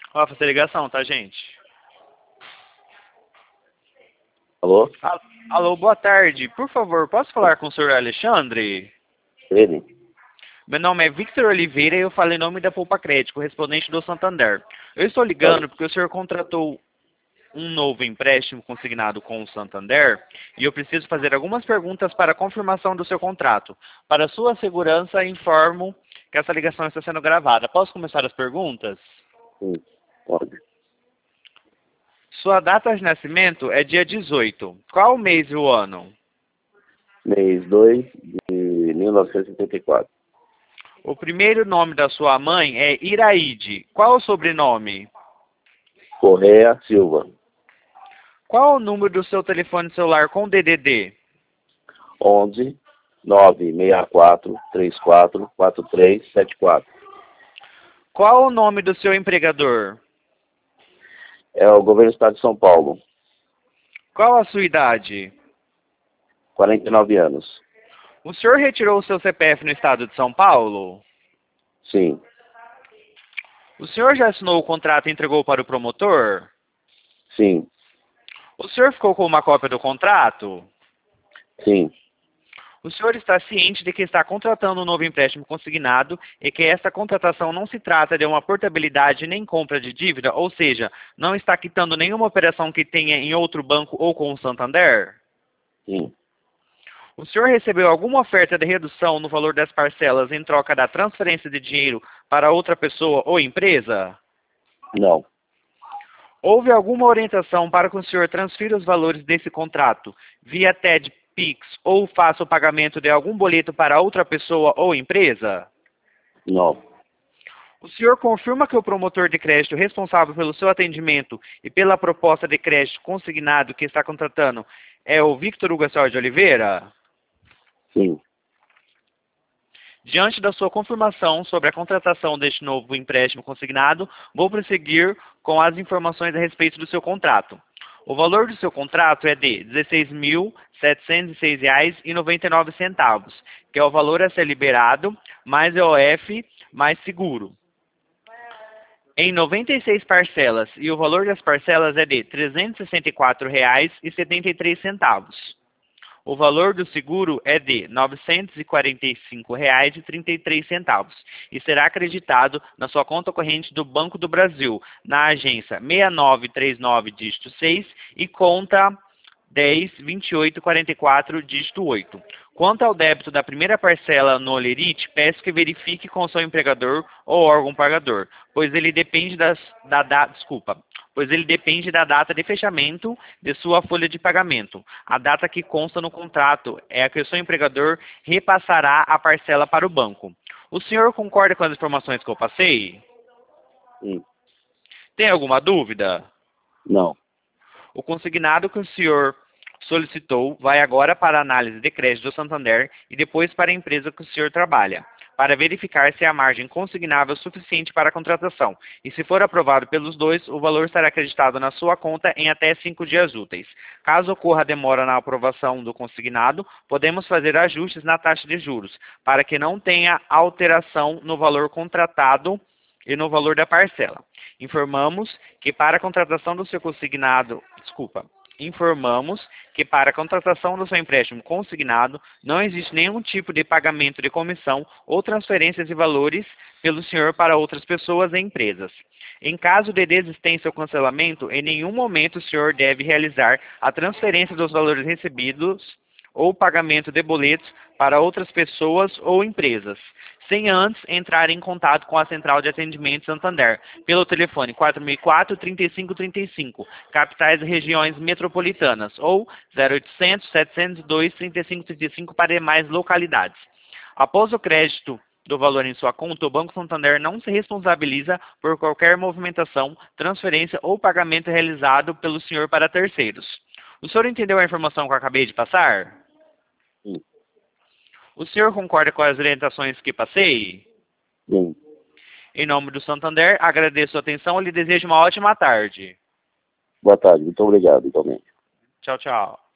Ó, fazer ligação, tá, gente? Alô? Alô, boa tarde. Por favor, posso falar com o senhor Alexandre? Ele? Meu nome é Victor Oliveira e eu falo em nome da Poupa Crédito, correspondente do Santander. Eu estou Fala. ligando porque o senhor contratou um novo empréstimo consignado com o Santander e eu preciso fazer algumas perguntas para a confirmação do seu contrato. Para sua segurança, informo que essa ligação está sendo gravada. Posso começar as perguntas? Sim, pode. Sua data de nascimento é dia 18. Qual o mês e o ano? Mês 2 de 1974. O primeiro nome da sua mãe é Iraide. Qual o sobrenome? Correia Silva. Qual o número do seu telefone celular com DDD? 11 964 34 4374. Qual o nome do seu empregador? É o governo do estado de São Paulo. Qual a sua idade? 49 anos. O senhor retirou o seu CPF no estado de São Paulo? Sim, O senhor já assinou o contrato e entregou para o promotor? sim, O senhor ficou com uma cópia do contrato? sim. O senhor está ciente de que está contratando um novo empréstimo consignado e que essa contratação não se trata de uma portabilidade nem compra de dívida, ou seja, não está quitando nenhuma operação que tenha em outro banco ou com o Santander? Sim. O senhor recebeu alguma oferta de redução no valor das parcelas em troca da transferência de dinheiro para outra pessoa ou empresa? Não, Houve alguma orientação para que o senhor transfira os valores desse contrato via TED, Pix ou faça o pagamento de algum boleto para outra pessoa ou empresa? não. O senhor confirma que o promotor de crédito responsável pelo seu atendimento e pela proposta de crédito consignado que está contratando é o Victor Hugo Soares de Oliveira? Sim, Diante da sua confirmação sobre a contratação deste novo empréstimo consignado, vou prosseguir com as informações a respeito do seu contrato. O valor do seu contrato é de R$ 16.706,99, que é o valor a ser liberado, mais EOF, mais seguro, em 96 parcelas, e o valor das parcelas é de R$ 364,73. O valor do seguro é de R$ 945,33 e será acreditado na sua conta corrente do Banco do Brasil, na agência 6939, dígito 6 e conta 102844, dígito 8. Quanto ao débito da primeira parcela no Olerite, peço que verifique com o seu empregador ou órgão pagador, pois ele depende pois ele depende da data de fechamento de sua folha de pagamento. A data que consta no contrato é a que o seu empregador repassará a parcela para o banco. O senhor concorda com as informações que eu passei? sim. Tem alguma dúvida? Não. O consignado que o senhor solicitou vai agora para a análise de crédito do Santander e depois para a empresa que o senhor trabalha, para verificar se a margem consignável é suficiente para a contratação. E se for aprovado pelos dois, o valor será acreditado na sua conta em até 5 dias úteis. Caso ocorra demora na aprovação do consignado, podemos fazer ajustes na taxa de juros, para que não tenha alteração no valor contratado e no valor da parcela. Informamos que para a contratação do seu consignado, informamos que para a contratação do seu empréstimo consignado não existe nenhum tipo de pagamento de comissão ou transferências de valores pelo senhor para outras pessoas e empresas. Em caso de desistência ou cancelamento, em nenhum momento o senhor deve realizar a transferência dos valores recebidos ou pagamento de boletos para outras pessoas ou empresas, sem antes entrar em contato com a Central de Atendimento Santander, pelo telefone 4004-3535, capitais e regiões metropolitanas, ou 0800-702-3535 para demais localidades. Após o crédito do valor em sua conta, o Banco Santander não se responsabiliza por qualquer movimentação, transferência ou pagamento realizado pelo senhor para terceiros. O senhor entendeu a informação que eu acabei de passar? Sim. O senhor concorda com as orientações que passei? Sim. Em nome do Santander, agradeço a atenção e lhe desejo uma ótima tarde. Boa tarde. Muito obrigado, igualmente. Tchau, tchau.